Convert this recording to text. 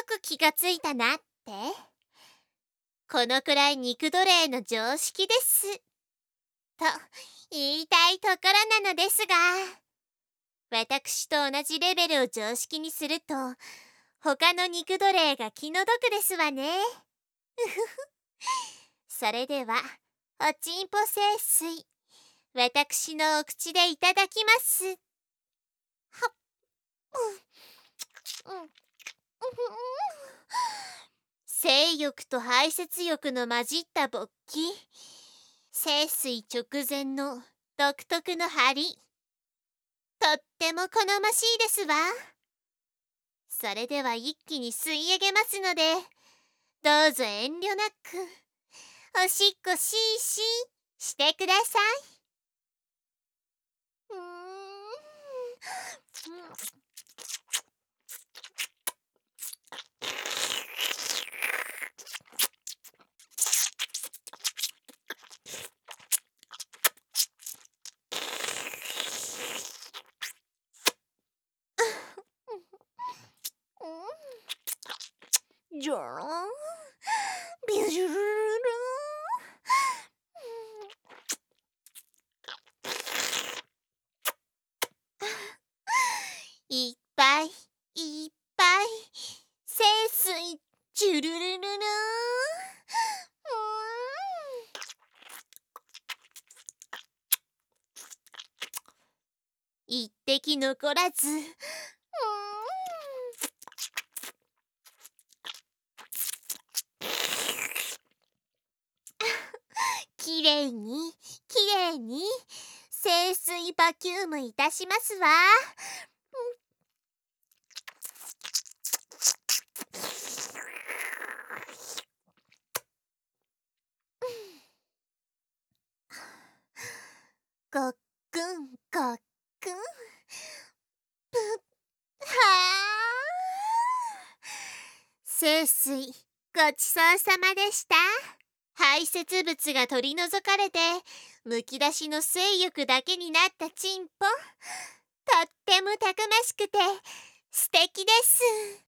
く気がついたなって。このくらい肉奴隷の常識です。と言いたいところなのですが、私と同じレベルを常識にすると、他の肉奴隷が気の毒ですわね。それでは、おちんぽ清水、私のお口でいただきます。はっ、性欲と排泄欲の混じった勃起。清水直前の独特の張り。とっても好ましいですわ。それでは一気に吸い上げますので、どうぞ遠慮なく、おしっこしーしーしてください。じゃらん、ビュジュルルルルいっぱいいっぱい清水ジュルルルル一滴残らず。きれいにきれいに清水バキュームいたしますわ。ごっくんごっくん、ぷっはー。清水ごちそうさまでした。排泄物が取り除かれてむき出しの性欲だけになったチンポ、とってもたくましくて素敵です。